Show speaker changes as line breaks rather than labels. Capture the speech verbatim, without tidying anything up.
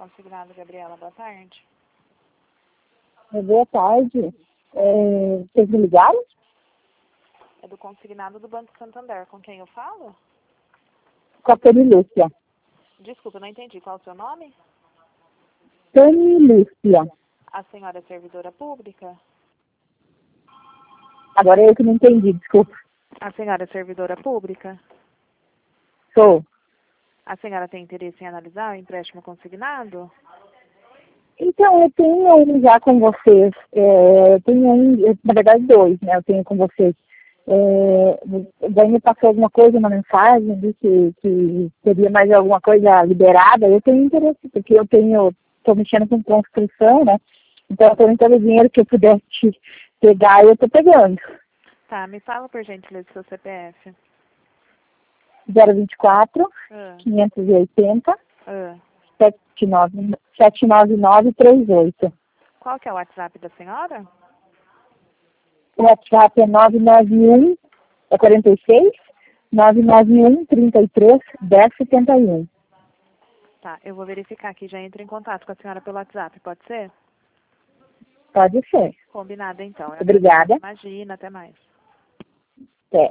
consignado, Gabriela, boa tarde.
Boa tarde. É, vocês me ligaram?
É do consignado do Banco Santander. Com quem eu falo?
Com a Tani Lúcia.
Desculpa, não entendi. Qual é o seu nome?
Tani Lúcia.
A senhora é servidora pública?
Agora eu que não entendi, desculpa.
A senhora é servidora pública?
Sou.
A senhora tem interesse em analisar o empréstimo consignado?
Então, eu tenho um já com vocês. É, eu tenho um, na verdade dois, né? Eu tenho com vocês. É, daí me passou alguma coisa, uma mensagem, disse que, que teria mais alguma coisa liberada. Eu tenho interesse, porque eu tenho, estou mexendo com construção, né? Então, eu tenho todo o dinheiro que eu puder te pegar, eu estou pegando.
Tá, me fala por gentileza seu C P F.
zero vinte e quatro,
Ah,
quinhentos e oitenta,
ah.
sete nove nove três oito.
Qual que é o WhatsApp da senhora?
O WhatsApp é nove nove um, é quarenta e seis, nove nove um, trinta e três, dez setenta e um.
Tá, eu vou verificar aqui, já entro em contato com a senhora pelo WhatsApp, pode ser?
Pode ser.
Combinado então. Eu
Obrigada.
agradeço. Imagina, até mais.